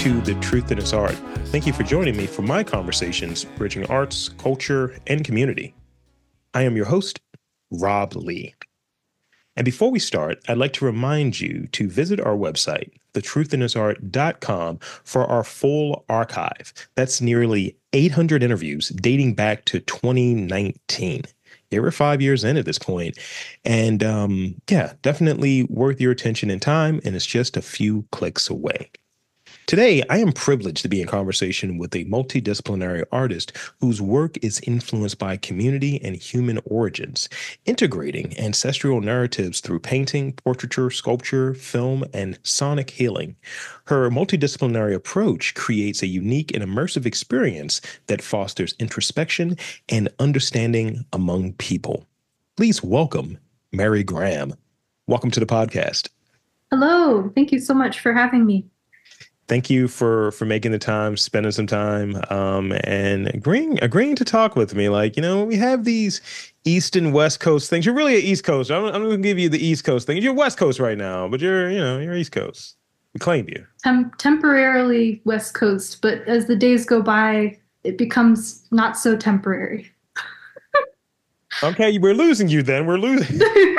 to The Truth in Its Art. Thank you for joining me for my conversations bridging arts, culture, and community. I am your host, Rob Lee. And before we start, I'd like to remind you to visit our website, thetruthinitsart.com, for our full archive. That's nearly 800 interviews dating back to 2019. Yeah, we're 5 years in at this point. And definitely worth your attention and time. And it's just a few clicks away. Today, I am privileged to be in conversation with a multidisciplinary artist whose work is influenced by community and human origins, integrating ancestral narratives through painting, portraiture, sculpture, film, and sonic healing. Her multidisciplinary approach creates a unique and immersive experience that fosters introspection and understanding among people. Please welcome Mary Graham. Welcome to the podcast. Hello. Thank you so much for having me. Thank you for making the time, spending some time, and agreeing to talk with me. Like, we have these East and West Coast things. You're really an East Coast. I'm going to give you the East Coast thing. You're West Coast right now, but you're East Coast. We claimed you. Temporarily West Coast, but as the days go by, it becomes not so temporary. Okay, we're losing you then. We're losing.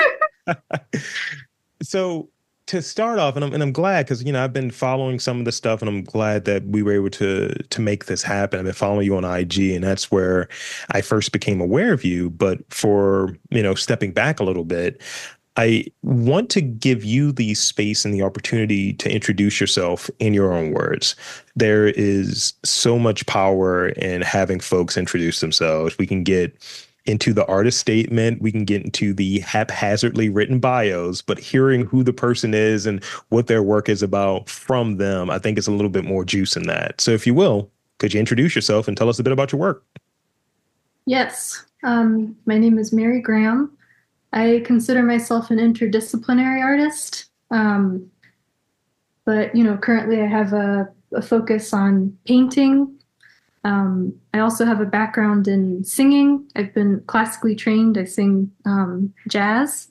So, to start off, and I'm glad because I've been following some of the stuff, and I'm glad that we were able to make this happen. I've been following you on IG, and that's where I first became aware of you. But for stepping back a little bit, I want to give you the space and the opportunity to introduce yourself in your own words. There is so much power in having folks introduce themselves. We can get into the artist statement, we can get into the haphazardly written bios, but hearing who the person is and what their work is about from them, I think is a little bit more juice in that. So if you will, could you introduce yourself and tell us a bit about your work? Yes. My name is Mary Graham. I consider myself an interdisciplinary artist. But currently I have a focus on painting. I also have a background in singing. I've been classically trained. I sing jazz.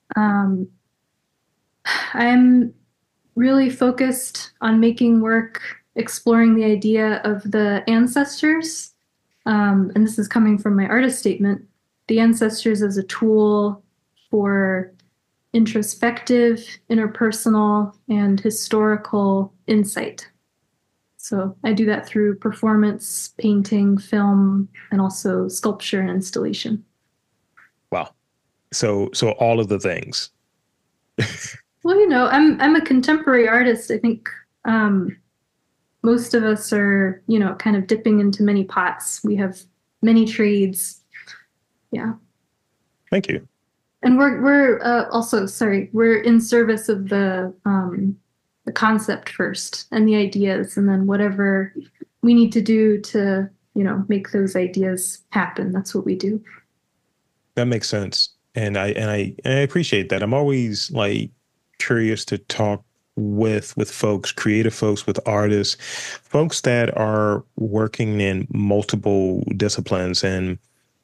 I'm really focused on making work exploring the idea of the ancestors. And this is coming from my artist statement. The ancestors as a tool for introspective, interpersonal, and historical insight. So I do that through performance, painting, film, and also sculpture and installation. Wow. So all of the things. Well, I'm a contemporary artist. I think most of us are, kind of dipping into many pots. We have many trades. Yeah. Thank you. And we're also, we're in service of the concept first and the ideas, and then whatever we need to do to make those ideas happen, that's what we do. That makes sense, and I appreciate that. I'm always curious to talk with folks, creative folks, with artists, folks that are working in multiple disciplines. And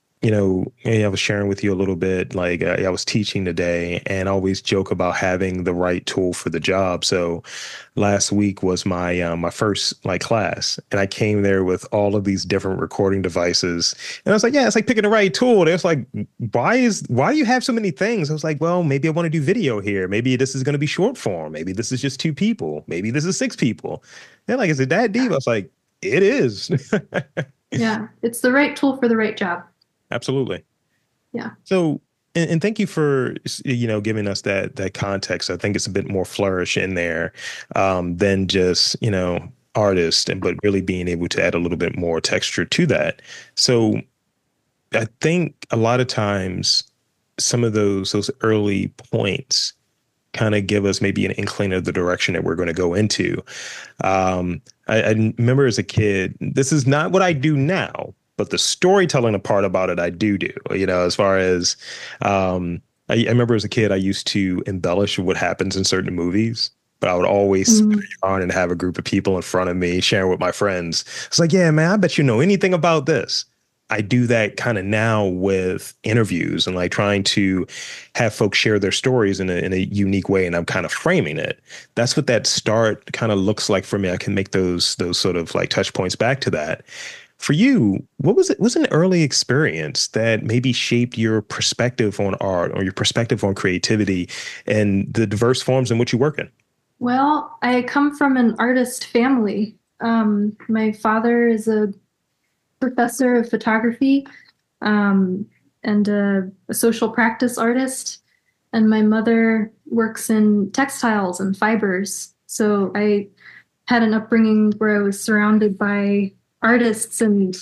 I was sharing with you a little bit, I was teaching today, and I always joke about having the right tool for the job. So last week was my first class, and I came there with all of these different recording devices, and I was like, yeah, it's like picking the right tool. They was like, why do you have so many things? I was like, well, maybe I want to do video here. Maybe this is going to be short form. Maybe this is just 2 people. Maybe this is 6 people. They're like, is it that deep? I was like, it is. Yeah, it's the right tool for the right job. Absolutely. Yeah. So, and thank you for, giving us that context. I think it's a bit more flourish in there than just, artist, but really being able to add a little bit more texture to that. So I think a lot of times some of those early points kind of give us maybe an inkling of the direction that we're going to go into. I remember as a kid, this is not what I do now, but the storytelling part about it, I do, as far as I remember as a kid, I used to embellish what happens in certain movies, but I would always sit on and have a group of people in front of me sharing with my friends. It's like, yeah, man, I bet you know anything about this. I do that kind of now with interviews and like trying to have folks share their stories in a unique way. And I'm kind of framing it. That's what that start kind of looks like for me. I can make those sort of like touch points back to that. For you, what was it? Was an early experience that maybe shaped your perspective on art or your perspective on creativity and the diverse forms in which you work in? Well, I come from an artist family. My father is a professor of photography, um, and a social practice artist, and my mother works in textiles and fibers. So I had an upbringing where I was surrounded by artists and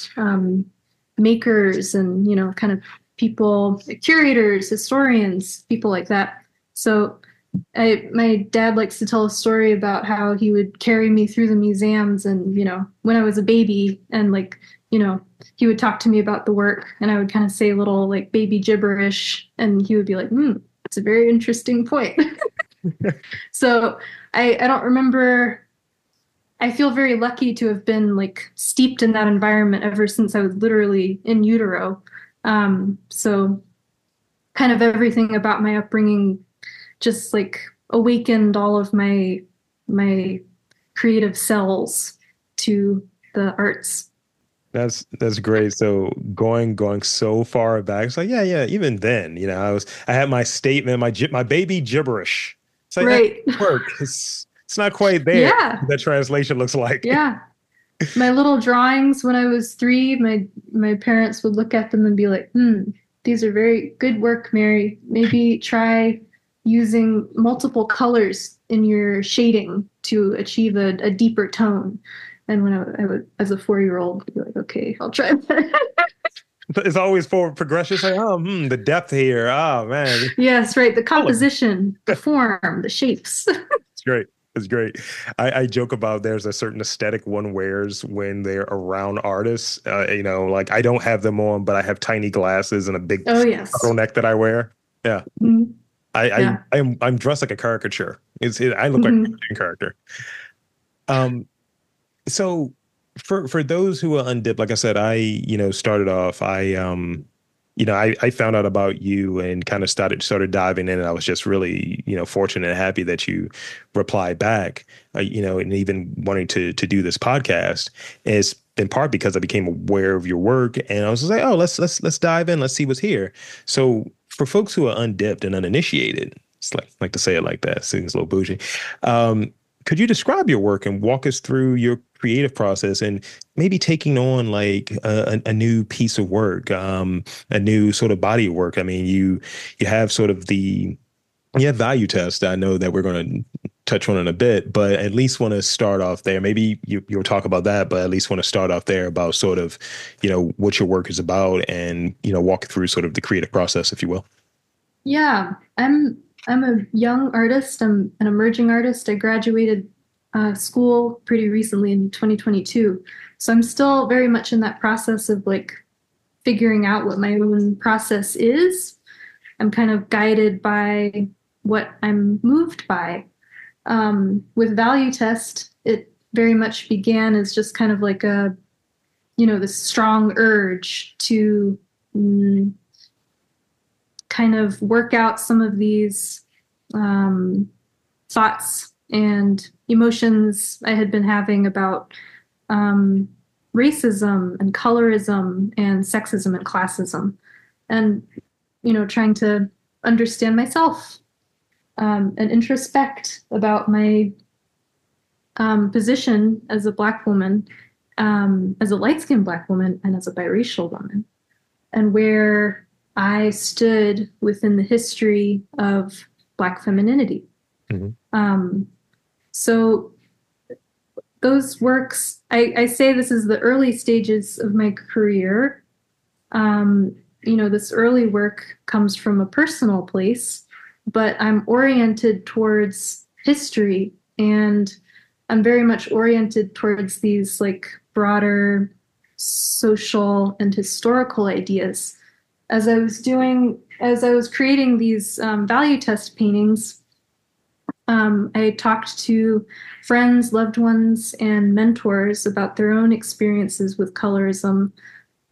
makers and, kind of people, curators, historians, people like that. So my dad likes to tell a story about how he would carry me through the museums and, when I was a baby and like, he would talk to me about the work and I would kind of say little like baby gibberish and he would be like, it's a very interesting point. So I don't remember. I feel very lucky to have been like steeped in that environment ever since I was literally in utero. So kind of everything about my upbringing just like awakened all of my creative cells to the arts. That's great. So going so far back, it's like yeah. Even then, I had my statement, my baby gibberish. It's like that Right. work. It's not quite there. Yeah. That translation looks like. Yeah. My little drawings when I was 3, my parents would look at them and be like, these are very good work, Mary. Maybe try using multiple colors in your shading to achieve a deeper tone. And when I would, as a 4-year-old, be like, okay, I'll try that. It's always forward progression. It's like, the depth here. Oh man, Yes, right. The color. composition, the form, the shapes. It's great. It's great. I joke about there's a certain aesthetic one wears when they're around artists. Like I don't have them on, but I have tiny glasses and a big Oh, yes. turtleneck that I wear. Yeah. Mhm. I, I Yeah. I'm dressed like a caricature. I look like Mhm. a character. Um, so for those who are undipped, like I said, I started off. I found out about you and kind of started diving in, and I was just really fortunate and happy that you replied back. And even wanting to do this podcast is in part because I became aware of your work, and I was just like, oh, let's dive in, let's see what's here. So for folks who are undipped and uninitiated, it's like to say it like that, seems a little bougie. Um, could you describe your work and walk us through your creative process and maybe taking on like a new piece of work, a new sort of body of work? I mean, you have sort of you have value test. I know that we're going to touch on in a bit, but at least want to start off there. Maybe you'll talk about that, but at least want to start off there about sort of, what your work is about and, walk through sort of the creative process, if you will. Yeah, I'm a young artist. I'm an emerging artist. I graduated school pretty recently in 2022. So I'm still very much in that process of like figuring out what my own process is. I'm kind of guided by what I'm moved by. With Value Test, it very much began as just kind of like this strong urge to mm, kind of work out some of these um, thoughts and emotions I had been having about um, racism and colorism and sexism and classism, and trying to understand myself and introspect about my position as a Black woman, as a light-skinned Black woman, and as a biracial woman, and where I stood within the history of Black femininity. Mm-hmm. So those works, I say this is the early stages of my career. This early work comes from a personal place, but I'm oriented towards history and I'm very much oriented towards these like broader social and historical ideas. As I was creating these value test paintings, I talked to friends, loved ones, and mentors about their own experiences with colorism,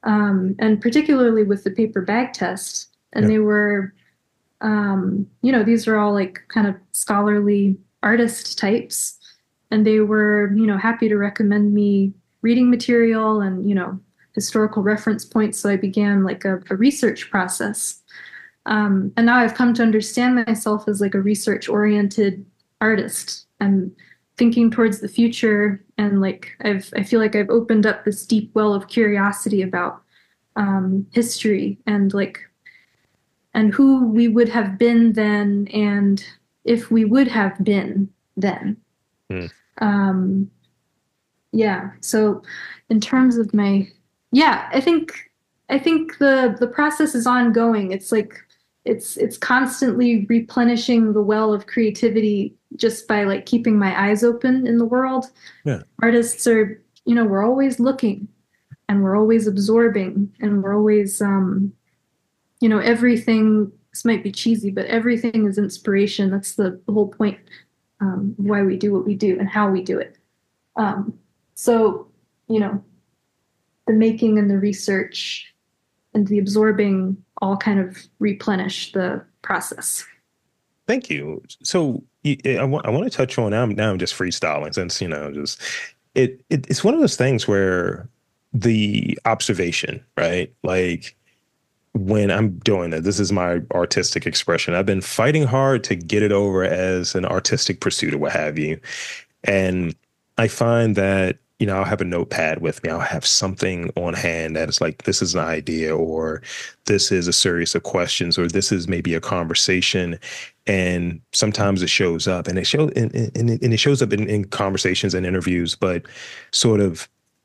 and particularly with the paper bag test. And Yeah. they were, these are all like kind of scholarly artist types, and they were, happy to recommend me reading material and, historical reference points. So I began like a research process. And now I've come to understand myself as like a research oriented artist. I'm thinking towards the future, and like I feel like I've opened up this deep well of curiosity about history and like and who we would have been then, and if we would have been then. Mm. Um, yeah. So in terms of my, yeah, I think the process is ongoing. It's like it's constantly replenishing the well of creativity just by like keeping my eyes open in the world. Yeah. Artists are, we're always looking and we're always absorbing and we're always everything, this might be cheesy, but everything is inspiration. That's the whole point, why we do what we do and how we do it. So, you know, the making and the research and the absorbing all kind of replenish the process. Thank you. So I want to touch on now I'm just freestyling since just it's one of those things where the observation, right? Like when I'm doing it, this is my artistic expression. I've been fighting hard to get it over as an artistic pursuit or what have you. And I find that, I'll have a notepad with me. I'll have something on hand that is like, this is an idea, or this is a series of questions, or this is maybe a conversation. And sometimes it shows up and it shows up in conversations and interviews, but sort of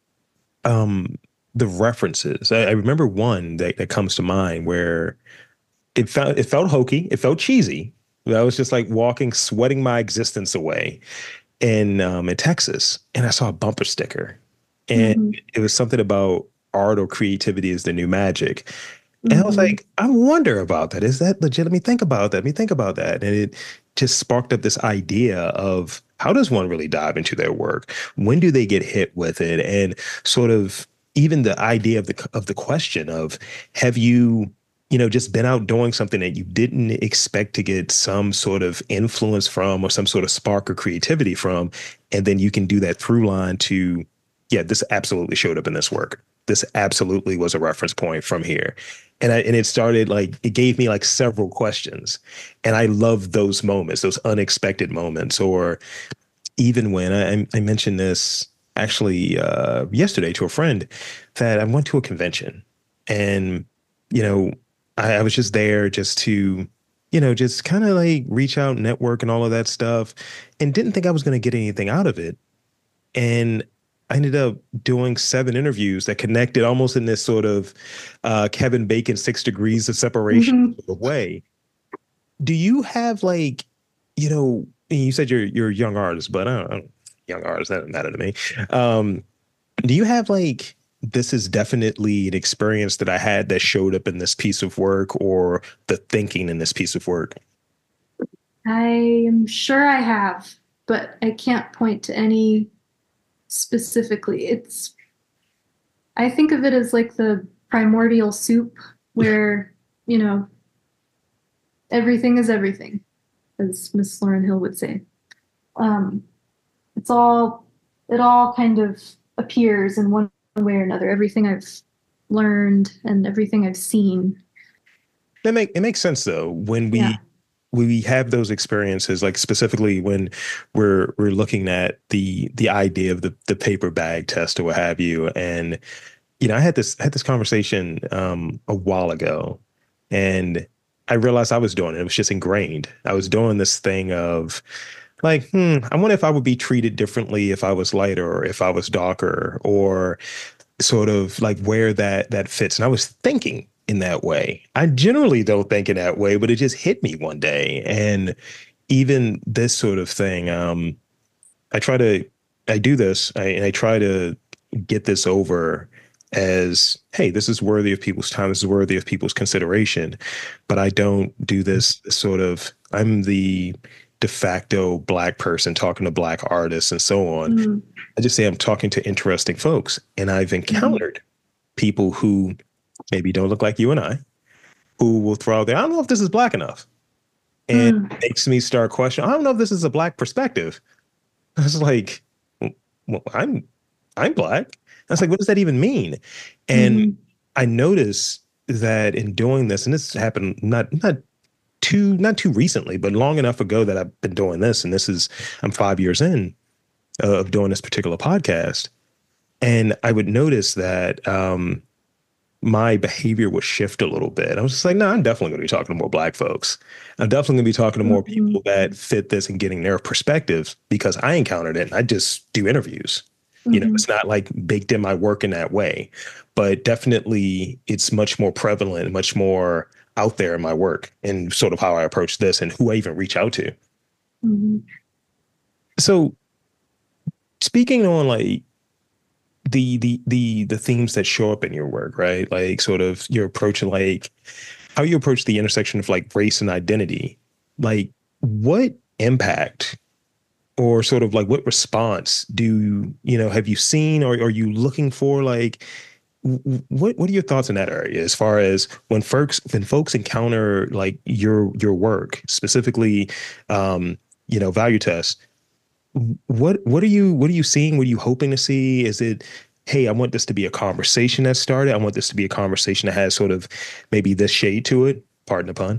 the references. I remember one that comes to mind where it felt hokey, it felt cheesy. I was just like walking, sweating my existence away in Texas, and I saw a bumper sticker, and Mm-hmm. it was something about art or creativity is the new magic. And I was Mm-hmm. like, I wonder about that. Is that legit? Let me think about that. Let me think about that. And it just sparked up this idea of how does one really dive into their work? When do they get hit with it? And sort of even the idea of the question of have you just been out doing something that you didn't expect to get some sort of influence from or some sort of spark or creativity from, and then you can do that through line to, yeah, this absolutely showed up in this work. This absolutely was a reference point from here. And it started like it gave me like several questions. And I love those moments, those unexpected moments. Or even when I mentioned this actually yesterday to a friend that I went to a convention and, you know, I was just there just to, just kind of like reach out, network and all of that stuff, and didn't think I was going to get anything out of it. And I ended up doing 7 interviews that connected almost in this sort of Kevin Bacon 6 degrees of separation Mm-hmm. sort of way. Do you have like, you said you're a young artist, but I don't young artists, that doesn't matter to me. Um, do you have like this is definitely an experience that I had that showed up in this piece of work or the thinking in this piece of work? I am sure I have, but I can't point to any specifically. I think of it as like the primordial soup where, you know, everything is everything, as Miss Lauren Hill would say. Um, it's all, it all kind of appears in one way or another. Everything I've learned and everything I've seen. It makes sense though when Yeah. we have those experiences, like specifically when we're looking at the idea of the paper bag test or what have you. And I had this conversation a while ago, and I realized I was doing it. It was just ingrained. I was doing this thing of like, I wonder if I would be treated differently if I was lighter or if I was darker, or sort of like where that fits. And I was thinking in that way. I generally don't think in that way, but it just hit me one day. And even this sort of thing, I try to, I do this, and I try to get this over as, hey, this is worthy of people's time. This is worthy of people's consideration. But I don't do this sort of, I'm the de facto black person talking to black artists and so on. Mm-hmm. I just say I'm talking to interesting folks. And I've encountered people who maybe don't look like you and I, who will throw out there, I don't know if this is black enough. And Mm, it makes me start questioning, I don't know if this is a black perspective. I was like, well, I'm black. I was like, what does that even mean? And mhm, I noticed that in doing this, and this happened not too recently, but long enough ago that I've been doing this, and I'm 5 years in of doing this particular podcast, and I would notice that my behavior would shift a little bit. I was just like, no, I'm definitely going to be talking to more black folks. I'm definitely going to be talking to more mhm, people that fit this and getting their perspectives because I encountered it. And I just do interviews. mhm, It's not like baked in my work in that way, but definitely it's much more prevalent, much more out there in my work and sort of how I approach this and who I even reach out to. mhm, So speaking on like the themes that show up in your work, right? Like sort of your approach, like how you approach the intersection of like race and identity. Like what impact or sort of like what response have you seen or are you looking for? Like what are your thoughts in that area as far as when folks encounter like your work, specifically value test, what are you seeing? What are you hoping to see? Is it, hey, I want this to be a conversation that started. I want this to be a conversation that has sort of maybe this shade to it. Pardon the pun.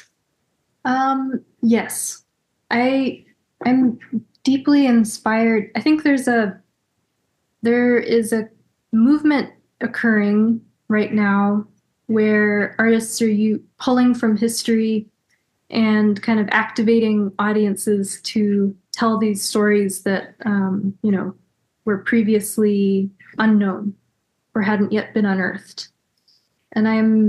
yes. I'm deeply inspired. I think there is a movement occurring right now where artists are pulling from history and kind of activating audiences to tell these stories that were previously unknown or hadn't yet been unearthed. And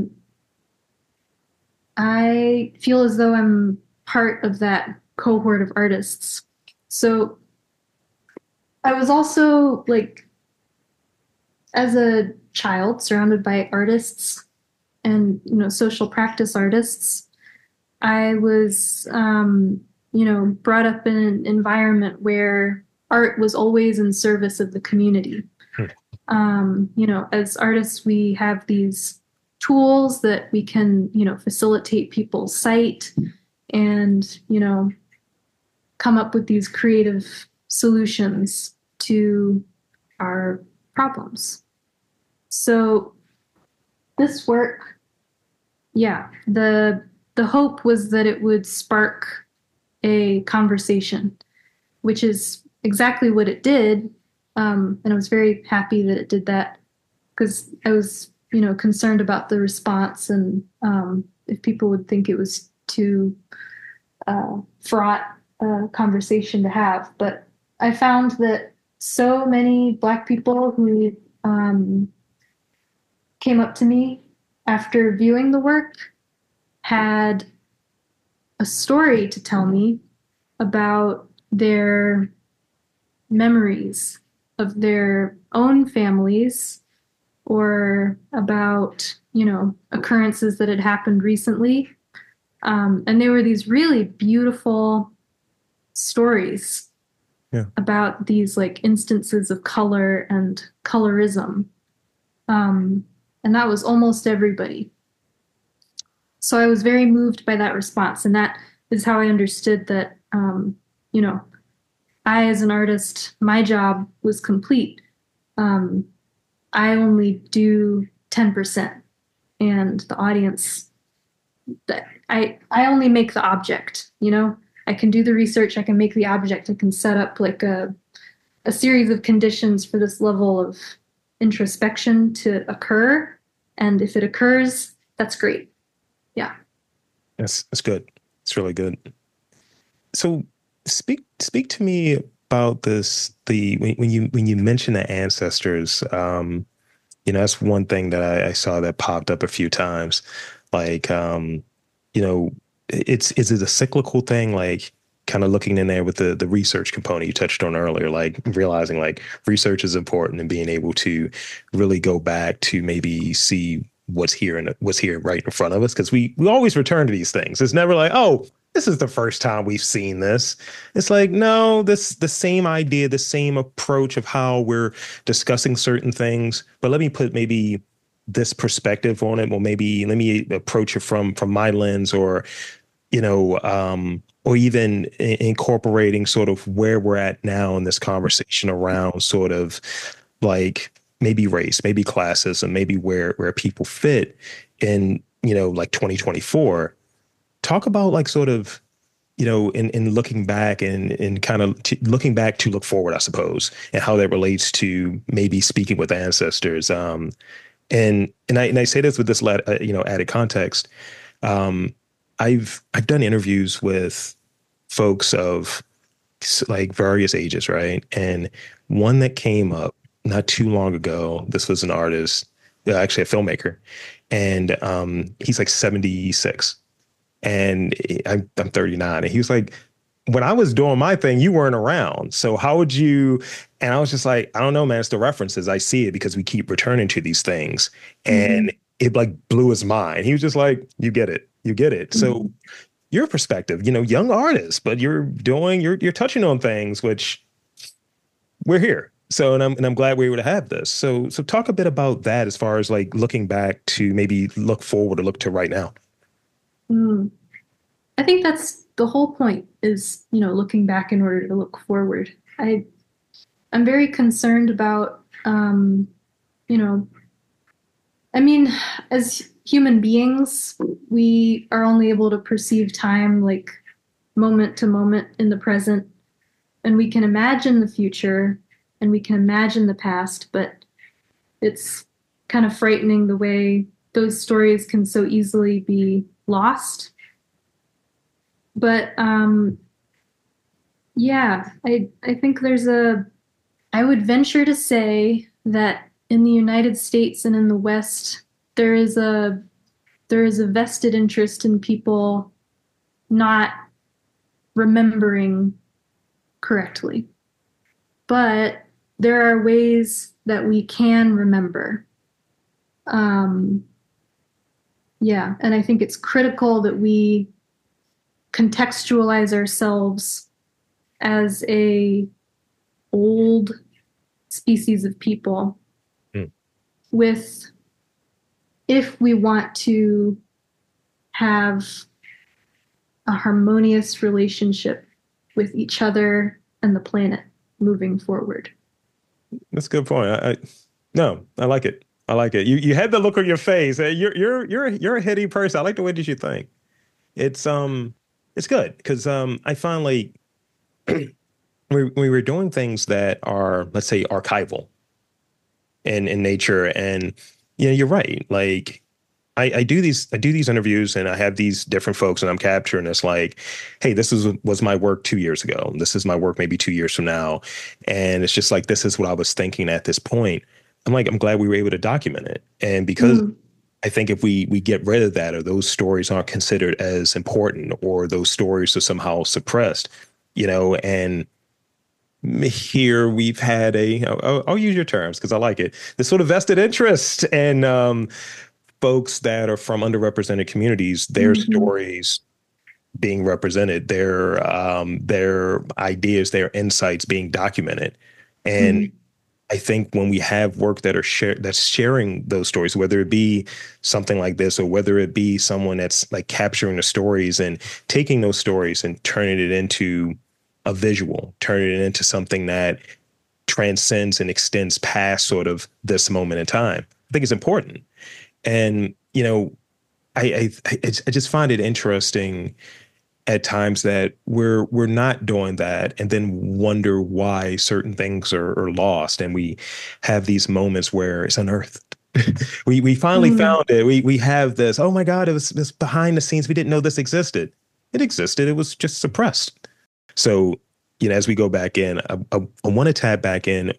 I feel as though I'm part of that cohort of artists. So I was also like, as a child, surrounded by artists and social practice artists. I was brought up in an environment where art was always in service of the community. Hmm. As artists, we have these tools that we can facilitate people's sight and come up with these creative solutions to our problems. So this work, yeah, the hope was that it would spark a conversation, which is exactly what it did. And I was very happy that it did that because I was, concerned about the response and if people would think it was too fraught conversation to have. But I found that so many Black people who came up to me after viewing the work had a story to tell me about their memories of their own families or about, occurrences that had happened recently. And they were these really beautiful stories Yeah. about these like instances of color and colorism. And that was almost everybody. So I was very moved by that response. And that is how I understood that, I, as an artist, my job was complete. I only do 10%, and the audience, I only make the object, I can do the research, I can make the object, I can set up like a series of conditions for this level of introspection to occur. And if it occurs, that's great. Yeah. That's good. It's really good. So speak to me about this. When you mention the ancestors, that's one thing that I saw that popped up a few times. Like, is it a cyclical thing? Like, kind of looking in there with the research component you touched on earlier, like realizing like research is important and being able to really go back to maybe see what's here right in front of us, because we always return to these things. It's never like, oh, this is the first time we've seen this. It's like, no, the same idea, the same approach of how we're discussing certain things, but let me put maybe this perspective on it. Well, maybe let me approach it from my lens, or even incorporating sort of where we're at now in this conversation around sort of like maybe race, maybe classism, maybe where people fit in, like 2024. Talk about like sort of, in looking back and kind of looking back to look forward, I suppose, and how that relates to maybe speaking with ancestors. And I say this with this added context. Um, I've done interviews with folks of like various ages, right? And one that came up not too long ago. This was an artist, actually a filmmaker, and he's like 76, and I'm 39, and he was like, when I was doing my thing, you weren't around. So how would you? And I was just like, I don't know, man. It's the references. I see it because we keep returning to these things. Mm-hmm. And it like blew his mind. He was just like, you get it. You get it. So Mm-hmm. your perspective, young artist, but you're touching on things which we're here. So and I'm glad we were to have this. So talk a bit about that as far as like looking back to maybe look forward or look to right now. Mm. I think that's the whole point is, looking back in order to look forward. I'm very concerned about, you know, I mean, as human beings, we are only able to perceive time like moment to moment in the present, and we can imagine the future and we can imagine the past, but it's kind of frightening the way those stories can so easily be lost. But yeah, I think I would venture to say that in the United States and in the West, there is a there is a vested interest in people not remembering correctly. But there are ways that we can remember. Um, yeah, and I think it's critical that we contextualize ourselves as a old species of people Mm. with if we want to have a harmonious relationship with each other and the planet moving forward. That's a good point. No, I like it. I like it. You had the look on your face. You're a heady person. I like the way that you think. It's good because I find like we were doing things that are, let's say, archival in nature, and you're right. Like I do these interviews and I have these different folks and I'm capturing this like, hey, this was my work 2 years ago. This is my work maybe 2 years from now. And it's just like this is what I was thinking at this point. I'm like, I'm glad we were able to document it. And because Mm, I think if we get rid of that or those stories aren't considered as important or those stories are somehow suppressed, and here we've had I'll use your terms because I like it, this sort of vested interest and folks that are from underrepresented communities, their mhm, stories being represented, their ideas, their insights being documented. And mhm, I think when we have work that's sharing those stories, whether it be something like this or whether it be someone that's like capturing the stories and taking those stories and turning it into a visual, turning it into something that transcends and extends past sort of this moment in time, I think it's important. And I just find it interesting at times that we're not doing that, and then wonder why certain things are lost, and we have these moments where it's unearthed. We finally mm, found it. We have this. Oh my God! It was this behind the scenes. We didn't know this existed. It existed. It was just suppressed. So as we go back in, I want to tap back in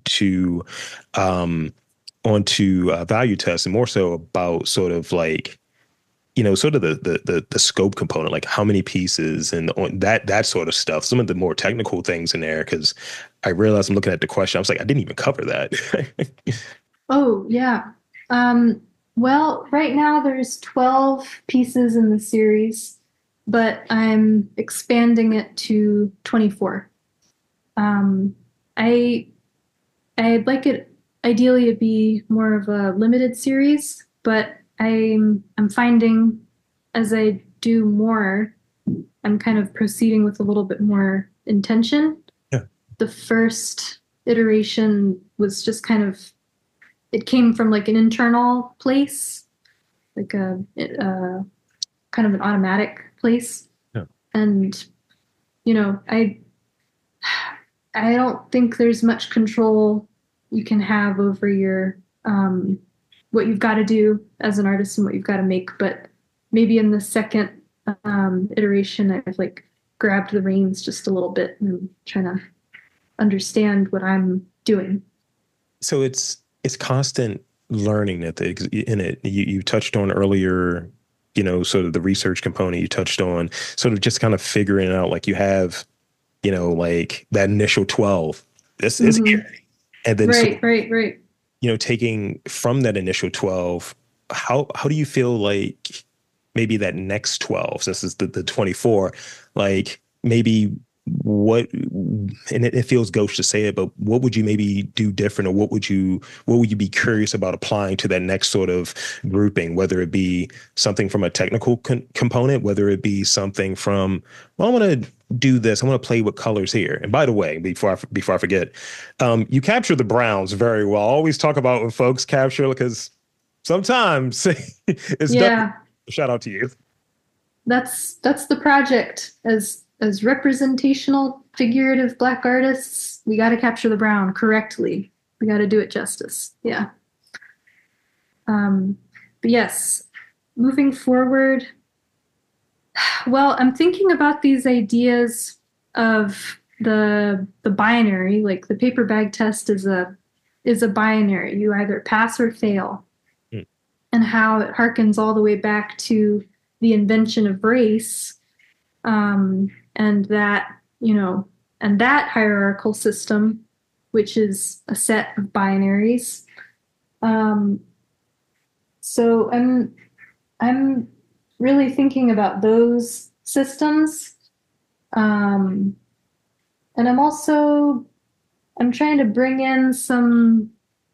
um, onto value tests and more so about sort of like sort of the scope component, like how many pieces and that sort of stuff. Some of the more technical things in there, because I realized I'm looking at the question, I was like, I didn't even cover that. Oh, yeah. Um, well, right now there's 12 pieces in the series, but I'm expanding it to 24. Um, I I'd like it. ideally it'd be more of a limited series, but I'm finding as I do more, I'm kind of proceeding with a little bit more intention. Yeah. The first iteration was just kind of, it came from like an internal place, like a kind of an automatic place. Yeah. And, you know, I don't think there's much control you can have over your what you've got to do as an artist and what you've got to make. But maybe in the second iteration, I've like grabbed the reins just a little bit and I'm trying to understand what I'm doing. So it's constant learning that in it. You touched on earlier, sort of the research component. You touched on sort of just kind of figuring out like you have, like that initial 12. This is Mm-hmm. here, and then so Right. taking from that initial 12, how do you feel like maybe that next 12, this is the 24, like maybe what, and it feels gauche to say it, but what would you maybe do different, or what would you be curious about applying to that next sort of grouping, whether it be something from a technical component, whether it be something from, well, I want to do this, I want to play with colors here. And by the way, before I forget, you capture the browns very well. I always talk about when folks capture, because sometimes it's done. Yeah, Shout out to you. that's the project. As representational, figurative Black artists, we got to capture the brown correctly. We got to do it justice. Yeah. Um, but yes, moving forward, well, I'm thinking about these ideas of the binary, like the paper bag test is a binary. You either pass or fail, Hmm. and how it harkens all the way back to the invention of race, and that and that hierarchical system, which is a set of binaries. Um, so I'm really thinking about those systems. Um, and I'm trying to bring in some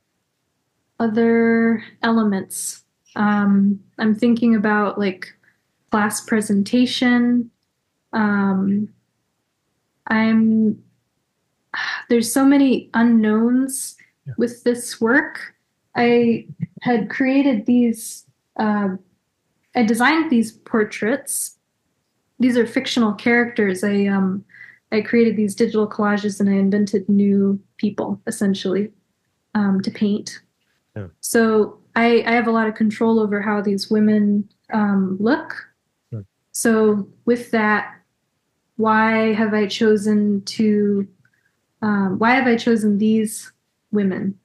other elements. I'm thinking about like class presentation. Um, I'm There's so many unknowns Yeah. with this work. I had created these. I designed these portraits. These are fictional characters. I created these digital collages and I invented new people essentially to paint. Yeah. So I have a lot of control over how these women look. Yeah. So with that, why have I chosen to? Why have I chosen these women?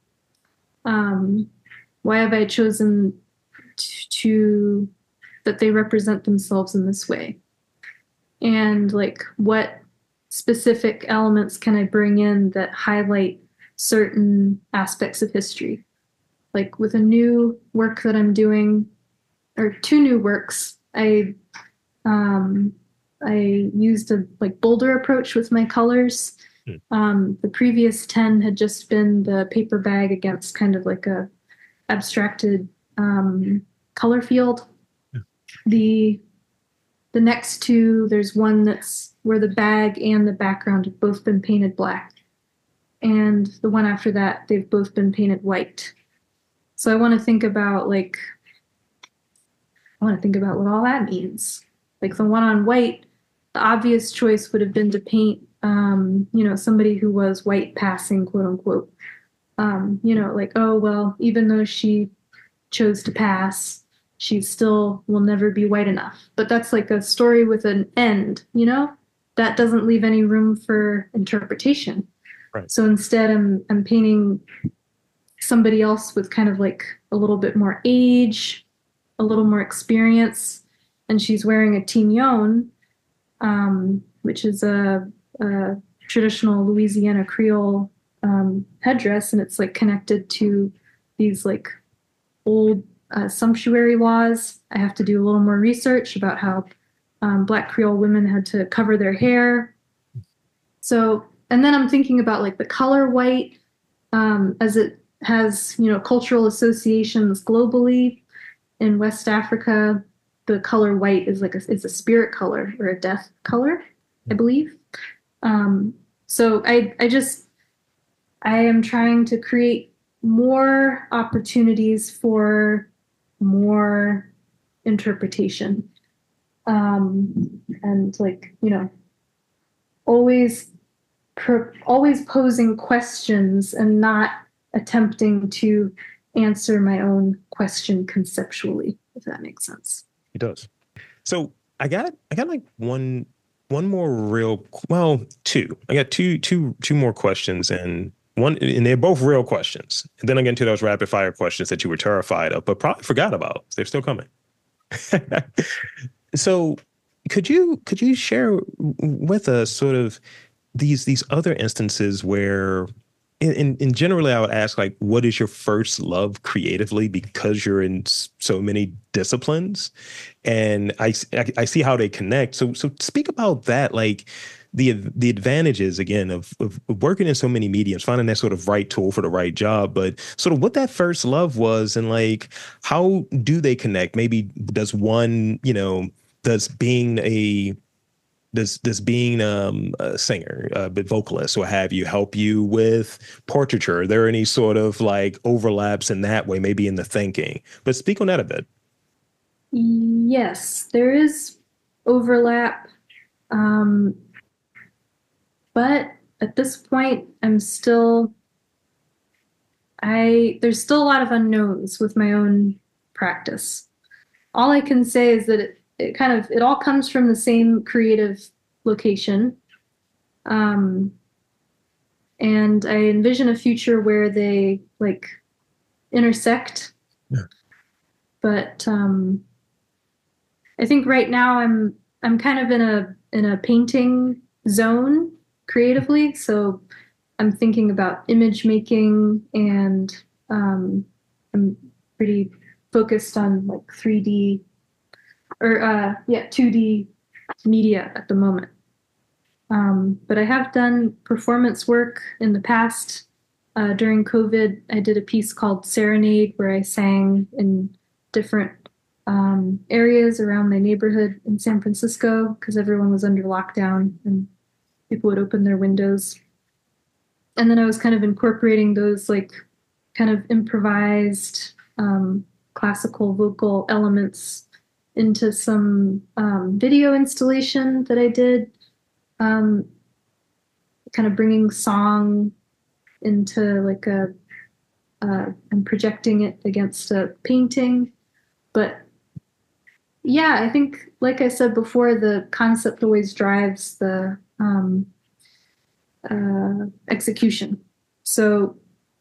Why have I chosen to that they represent themselves in this way? And like, what specific elements can I bring in that highlight certain aspects of history? Like with a new work that I'm doing, or two new works, I used a like bolder approach with my colors. The previous 10 had just been the paper bag against kind of like a abstracted color field. Yeah. The next two, there's one that's where the bag and the background have both been painted black. And the one after that, they've both been painted white. So I want to think about what all that means. Like the one on white, the obvious choice would have been to paint, somebody who was white passing, quote unquote. Like, oh, well, even though she chose to pass, she still will never be white enough. But that's like a story with an end, that doesn't leave any room for interpretation. Right. So instead, I'm painting somebody else with kind of like a little bit more age, a little more experience, and she's wearing a tignon, which is a traditional Louisiana Creole headdress, and it's like connected to these like old sumptuary laws. I have to do a little more research about how Black Creole women had to cover their hair. So, and then I'm thinking about like the color white as it has, cultural associations globally. In West Africa, the color white is it's a spirit color or a death color, I believe. So I am trying to create more opportunities for more interpretation. And always always posing questions and not attempting to answer my own question conceptually, if that makes sense. It does. So I got like one more real, well, two. I got two more questions, and they're both real questions. And then I get into those rapid fire questions that you were terrified of, but probably forgot about. They're still coming. So could you share with us sort of these other instances where in generally I would ask, like, what is your first love creatively, because you're in so many disciplines, and I see how they connect. So speak about that, like the advantages again of working in so many mediums, finding that sort of right tool for the right job, but sort of what that first love was, and like how do they connect? Maybe does one, does being a does being a singer, a vocalist, or have you help you with portraiture? Are there any sort of like overlaps in that way, maybe in the thinking? But speak on that a bit. Yes, there is overlap. Um, but at this point, there's still a lot of unknowns with my own practice. All I can say is that it all comes from the same creative location. Um, and I envision a future where they like intersect. Yeah. But I think right now I'm kind of in a painting zone creatively, so I'm thinking about image making, and I'm pretty focused on like 3D or 2D media at the moment. But I have done performance work in the past. During COVID, I did a piece called Serenade, where I sang in different areas around my neighborhood in San Francisco, because everyone was under lockdown and people would open their windows. And then I was kind of incorporating those like kind of improvised classical vocal elements into some video installation that I did, kind of bringing song into like and projecting it against a painting. But yeah, I think, like I said before, the concept always drives the execution. So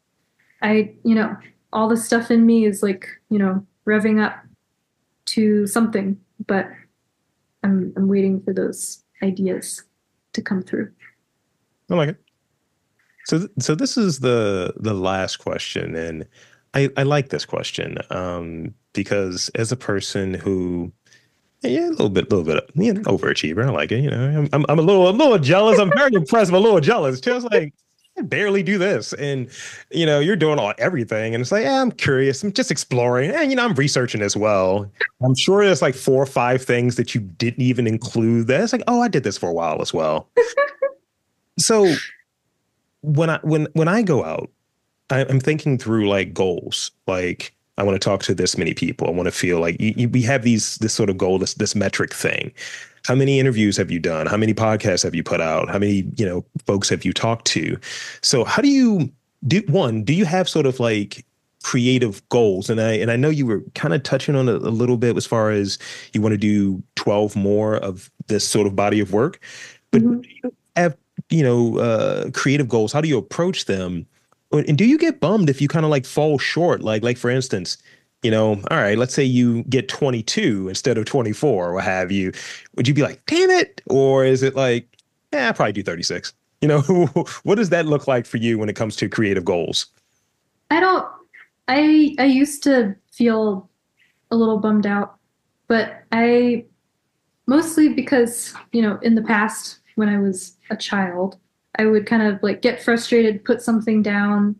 all the stuff in me is like, revving up to something, but I'm waiting for those ideas to come through. I like it. So this is the last question, and I like this question because as a person who, yeah, a little bit, overachiever. I like it. I'm a little jealous. I'm very impressed. I'm a little jealous. Just like I barely do this, and you're doing everything, and it's like, I'm curious. I'm just exploring, and I'm researching as well. I'm sure there's like 4 or 5 things that you didn't even include. That's like, oh, I did this for a while as well. So when I go out, I'm thinking through like goals. Like I want to talk to this many people. I want to feel like we have this sort of goal, this metric thing. How many interviews have you done? How many podcasts have you put out? How many, folks have you talked to? So how do you do you have sort of like creative goals? And I know you were kind of touching on it a little bit as far as you want to do 12 more of this sort of body of work, but Mhm. have, creative goals. How do you approach them? And do you get bummed if you kind of like fall short? Like for instance, all right, let's say you get 22 instead of 24 or what have you. Would you be like, damn it? Or is it like, yeah, I'll probably do 36? What does that look like for you when it comes to creative goals? I don't. I used to feel a little bummed out, but I mostly because, in the past when I was a child, I would kind of like get frustrated, put something down,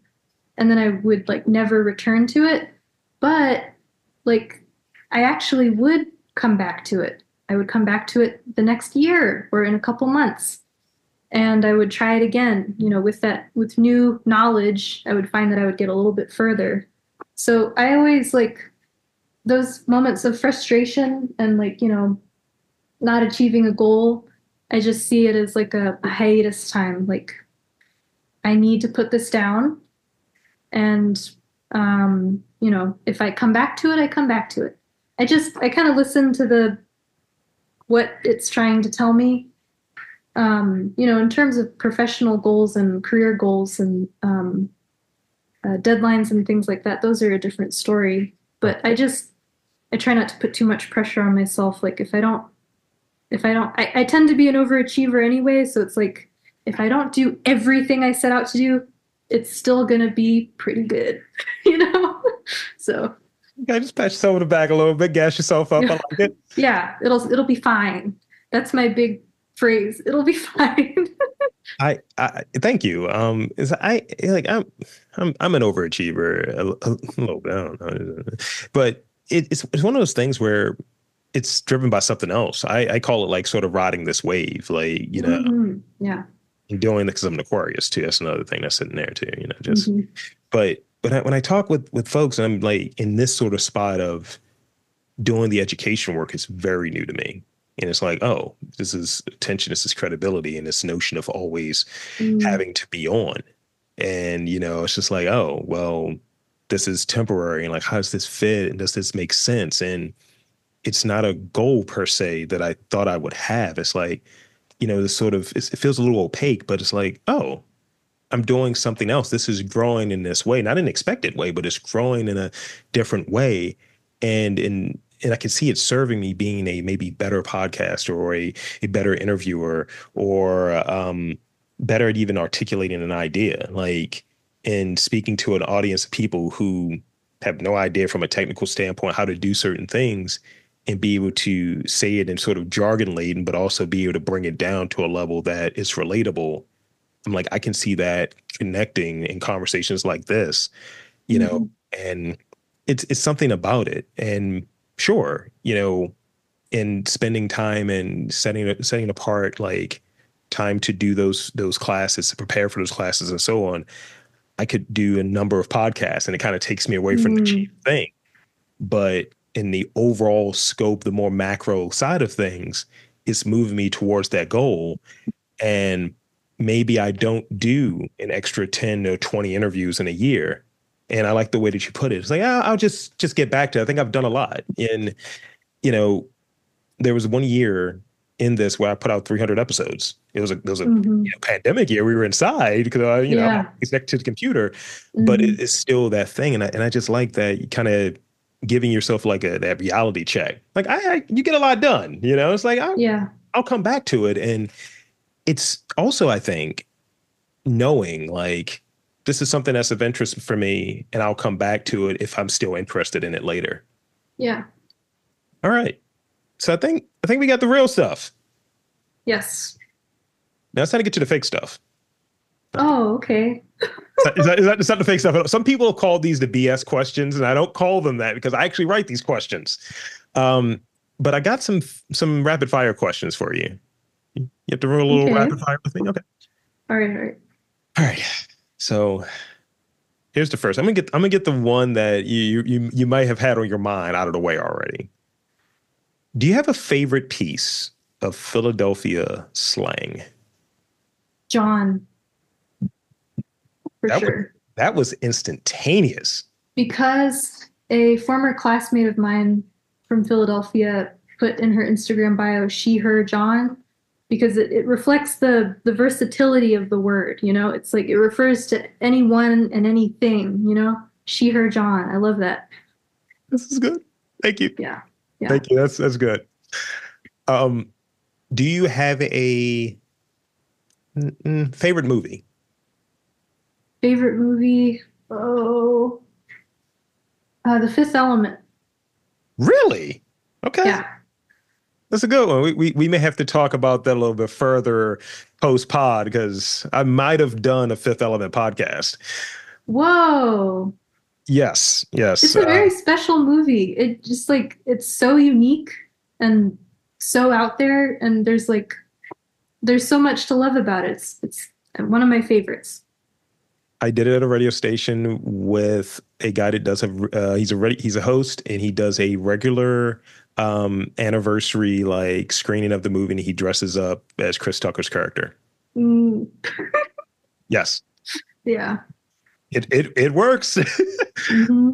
and then I would like never return to it. But like I actually would come back to it. I would come back to it the next year or in a couple months. And I would try it again, with new knowledge, I would find that I would get a little bit further. So I always like those moments of frustration and not achieving a goal. I just see it as like a hiatus time. Like I need to put this down and if I come back to it, I come back to it. I kind of listen to the what it's trying to tell me. In terms of professional goals and career goals and deadlines and things like that, those are a different story. But I try not to put too much pressure on myself. Like I tend to be an overachiever anyway. So it's like, if I don't do everything I set out to do, it's still going to be pretty good, you know? So. Okay, just pat yourself on the back a little bit, gas yourself up. I like it. Yeah, it'll be fine. That's my big phrase. It'll be fine. I thank you. Is I like I'm an overachiever a little bit, I don't know. But it's one of those things where it's driven by something else. I call it like sort of riding this wave, like, Yeah. I'm doing it because I'm an Aquarius too. That's another thing that's sitting there too, just, Mhm. but when I talk with folks, I'm like in this sort of spot of doing the education work is very new to me. And it's like, oh, this is attention, this is credibility, and this notion of always Mm. having to be on. And, it's just like, oh, well, this is temporary. And like, how does this fit? And does this make sense? And it's not a goal per se that I thought I would have. It's like, this sort of, it feels a little opaque, but it's like, oh, I'm doing something else. This is growing in this way, not an expected way, but it's growing in a different way. And I can see it serving me being a maybe better podcaster or a better interviewer or better at even articulating an idea, like in speaking to an audience of people who have no idea from a technical standpoint how to do certain things and be able to say it in sort of jargon laden, but also be able to bring it down to a level that is relatable. I'm like, I can see that connecting in conversations like this, Mhm. and it's something about it. And sure, in spending time and setting apart like time to do those classes, to prepare for those classes and so on, I could do a number of podcasts and it kind of takes me away from the chief Mm. thing. But in the overall scope, the more macro side of things, it's moving me towards that goal. And maybe I don't do an extra 10 or 20 interviews in a year. And I like the way that you put it. It's like, I'll just get back to it. I think I've done a lot. And, you know, there was 1 year in this where I put out 300 episodes. It was a Mhm. pandemic year. We were inside because, I'm Yeah. always next to the computer, but Mhm. it's still that thing. And I just like that you kind of giving yourself like that reality check. Like you get a lot done, it's like, Yeah. I'll come back to it. And it's also, I think, knowing like this is something that's of interest for me and I'll come back to it if I'm still interested in it later. Yeah. All right. So I think we got the real stuff. Yes. Now it's time to get to the fake stuff. Oh, okay. Is that the fake stuff? Some people have called these the BS questions, and I don't call them that because I actually write these questions. But I got some rapid fire questions for you. You have to run a little Okay. rapid fire with me. Okay. All right. All right. All right. So here's the first. I'm gonna get the one that you might have had on your mind out of the way already. Do you have a favorite piece of Philadelphia slang? John, for That was sure. that was instantaneous. Because a former classmate of mine from Philadelphia put in her Instagram bio, she, her, John, because it reflects the versatility of the word, It's like it refers to anyone and anything. She, her, John. I love that. This is good. Thank you. Yeah. Yeah. Thank you. That's good. Um, do you have a favorite movie? Favorite movie? Oh, The Fifth Element. Really? Okay, Yeah. that's a good one. We may have to talk about that a little bit further post pod because I might have done a Fifth Element podcast. Whoa. Yes, yes. It's a very special movie. It just like it's so unique and so out there, and there's so much to love about it. It's one of my favorites. I did it at a radio station with a guy that does he's a host and he does a regular anniversary like screening of the movie and he dresses up as Chris Tucker's character. Mm. Yes. Yeah. It works. Mm-hmm.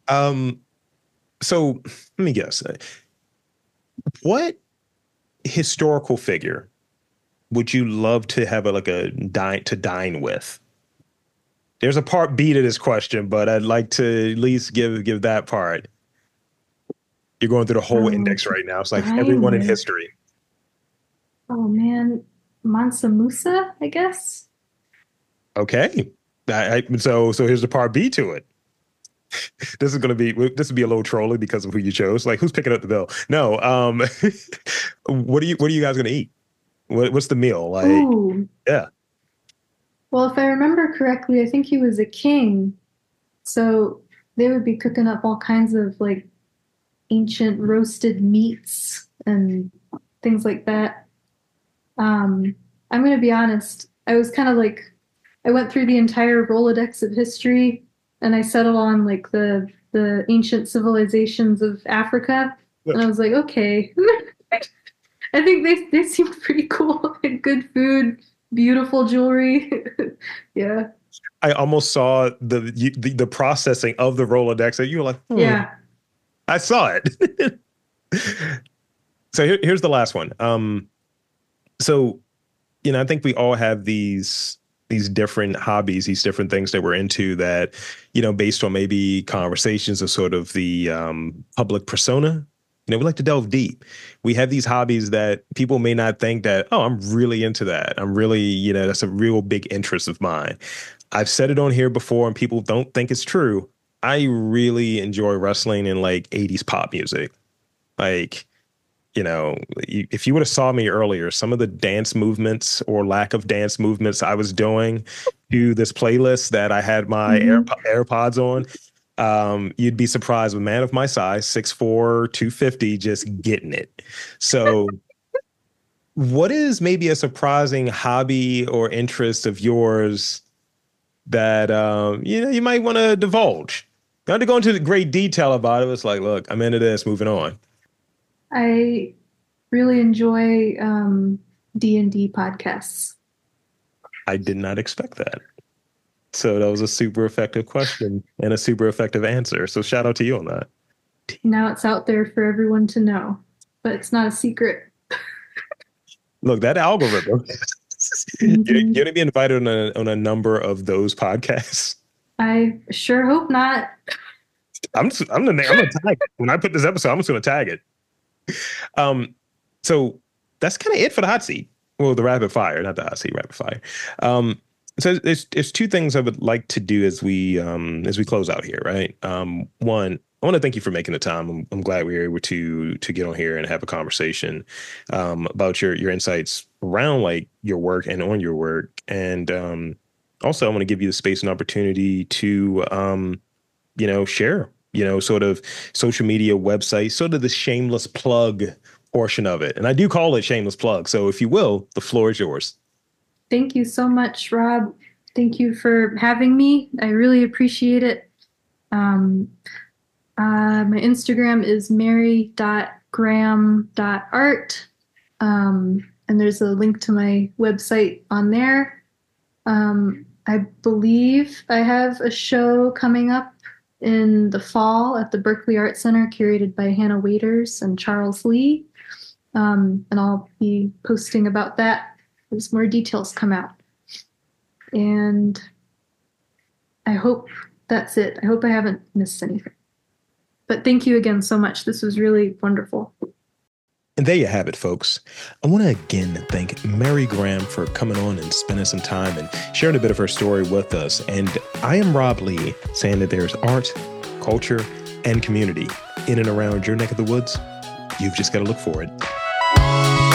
So let me guess. What historical figure would you love to have a dine with? There's a part B to this question, but I'd like to at least give that part. You're going through the whole index right now. It's like everyone in history. Oh man, Mansa Musa, I guess. Okay, so here's the part B to it. This will be a little trolly because of who you chose. Like, who's picking up the bill? No. What are you guys gonna eat? What's the meal like? Ooh. Yeah. Well, if I remember correctly, I think he was a king. So they would be cooking up all kinds of like ancient roasted meats and things like that. I'm going to be honest. I was kind of like, I went through the entire Rolodex of history and I settled on like the ancient civilizations of Africa. And I was like, okay, I think they seemed pretty cool. Good food, beautiful jewelry. Yeah. I almost saw the processing of the Rolodex and you were like, yeah, I saw it. So here's the last one. So, I think we all have these different hobbies, these different things that we're into that, based on maybe conversations or sort of the public persona. We like to delve deep. We have these hobbies that people may not think that, oh, I'm really into that. I'm really, that's a real big interest of mine. I've said it on here before and people don't think it's true. I really enjoy wrestling and like 80s pop music. Like, if you would have saw me earlier, some of the dance movements or lack of dance movements I was doing to this playlist that I had my AirPods on, you'd be surprised with a man of my size, 6'4", 250, just getting it. So what is maybe a surprising hobby or interest of yours that, you might want to divulge? Not to go into great detail about it. It's like, look, I'm into this, moving on. I really enjoy D&D podcasts. I did not expect that. So that was a super effective question and a super effective answer. So shout out to you on that. Now it's out there for everyone to know, but it's not a secret. Look, that algorithm. You're going to be invited on a number of those podcasts. I sure hope not. I'm gonna tag it. When I put this episode, I'm just gonna tag it. So that's kind of it for the hot seat. Well, the rapid fire, not the hot seat, rapid fire. So there's two things I would like to do as we close out here, right? One, I want to thank you for making the time. I'm glad we were able to get on here and have a conversation about your insights around like your work and on your work. And also, I want to give you the space and opportunity to share, sort of social media website, sort of the shameless plug portion of it. And I do call it shameless plug. So if you will, the floor is yours. Thank you so much, Rob. Thank you for having me. I really appreciate it. My Instagram is mary.graham.art. And there's a link to my website on there. I believe I have a show coming up in the fall at the Berkeley Art Center, curated by Hannah Waiters and Charles Lee. And I'll be posting about that as more details come out. And I hope that's it. I hope I haven't missed anything. But thank you again so much. This was really wonderful. And there you have it, folks. I want to again thank Mary Graham for coming on and spending some time and sharing a bit of her story with us. And I am Rob Lee, saying that there's art, culture, and community in and around your neck of the woods. You've just got to look for it.